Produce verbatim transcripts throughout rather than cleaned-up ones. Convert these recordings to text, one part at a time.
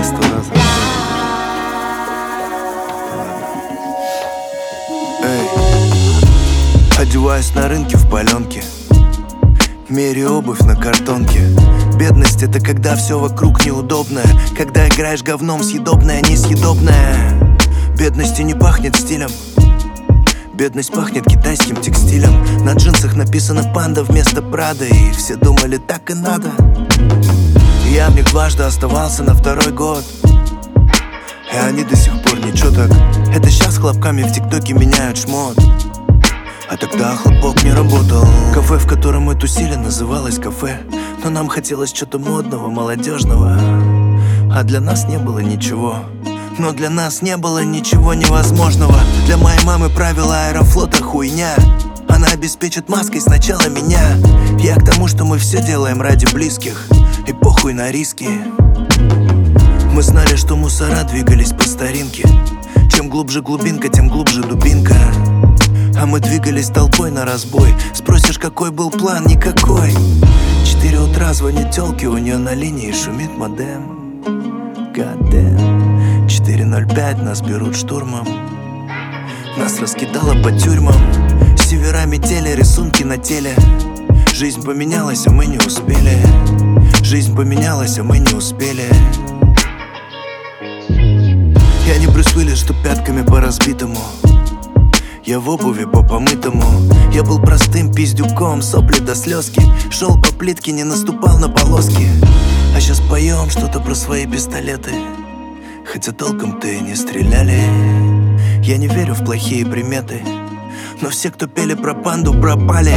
сто раз. Эй, одеваюсь на рынке в паленке, меряю обувь на картонке. Бедность — это когда все вокруг неудобное, когда играешь говном съедобное, несъедобное. Бедности не пахнет стилем, бедность пахнет китайским текстилем. На джинсах написано «Панда» вместо «Прада», и все думали, так и надо. Я в них дважды оставался на второй год, и они до сих пор ничего так. Это сейчас хлопками в ТикТоке меняют шмот, а тогда хлопок не работал. Кафе, в котором мы тусили, называлось кафе, но нам хотелось что-то модного, молодежного. А для нас не было ничего. Но для нас не было ничего невозможного. Для моей мамы правила Аэрофлота хуйня. Она обеспечит маской сначала меня. Я к тому, что мы все делаем ради близких, и похуй на риски. Мы знали, что мусора двигались по старинке. Чем глубже глубинка, тем глубже дубинка. А мы двигались толпой на разбой. Спросишь, какой был план? Никакой. Четыре утра звонит тёлке, у нее на линии шумит модем. God damn. четыре ноль пять, нас берут штурмом. Нас раскидало по тюрьмам. Севера метели, рисунки на теле. Жизнь поменялась, а мы не успели. Жизнь поменялась, а мы не успели. Я не Брюс Уиллис, что пятками по разбитому. Я в обуви по помытому. Я был простым пиздюком, сопли до слезки. Шел по плитке, не наступал на полоски. А сейчас поем что-то про свои пистолеты, хотя толком-то и не стреляли. Я не верю в плохие приметы, но все, кто пели про панду, пропали.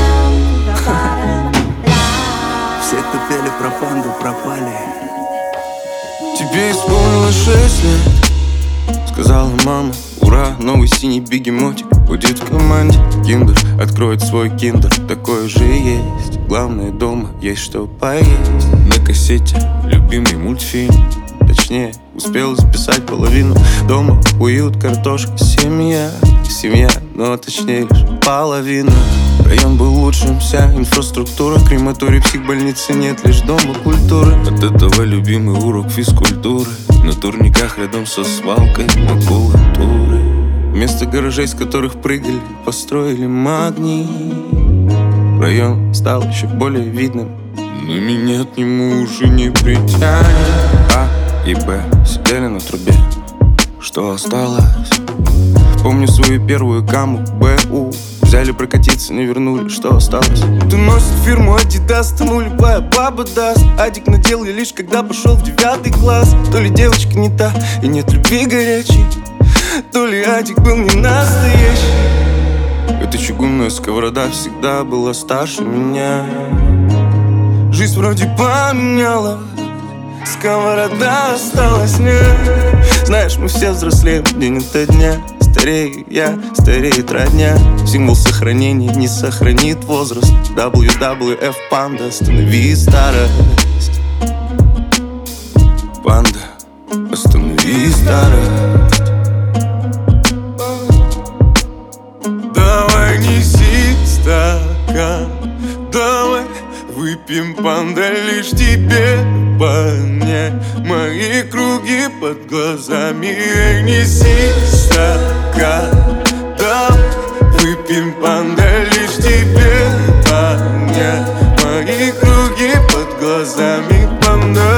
Все, кто пели про панду, пропали. Тебе исполнилось шесть лет, сказала мама. Ура, новый синий бегемотик будет в команде. Киндер откроет свой киндер, такой же есть. Главное, дома есть что поесть. На кассете любимый мультфильм, точнее, успел записать половину. Дома уют, картошка, семья. Семья, но точнее лишь половина. Район был лучшим, вся инфраструктура. Крематорий, психбольницы нет, лишь дома культуры. От этого любимый урок физкультуры. На турниках рядом со свалкой макулатуры. Вместо гаражей, с которых прыгали, построили магний. Район стал еще более видным, но меня к нему уже не притянет. А и Б сидели на трубе, что осталось. Помню свою первую каму, БУ. Взяли прокатиться, не вернули, что осталось. Ты носит фирму Adidas, ты нулевая баба даст. Адик надел я лишь когда пошел в девятый класс. То ли девочка не та и нет любви горячей, то ли Адик был не настоящий. Эта чугунная сковорода всегда была старше меня. Жизнь вроде поменяла, сковорода осталась нет. Знаешь, мы все взрослеем день ото дня. Старею я, стареет родня. Символ сохранения не сохранит возраст. дабл ю дабл ю эф панда, останови старость. Панда, останови старость. Давай неси стакан, давай выпьем, панда, лишь тебе понять мои круги под глазами. Эй, неси стакан, давай выпьем, панда, лишь тебе понять мои круги под глазами, панда.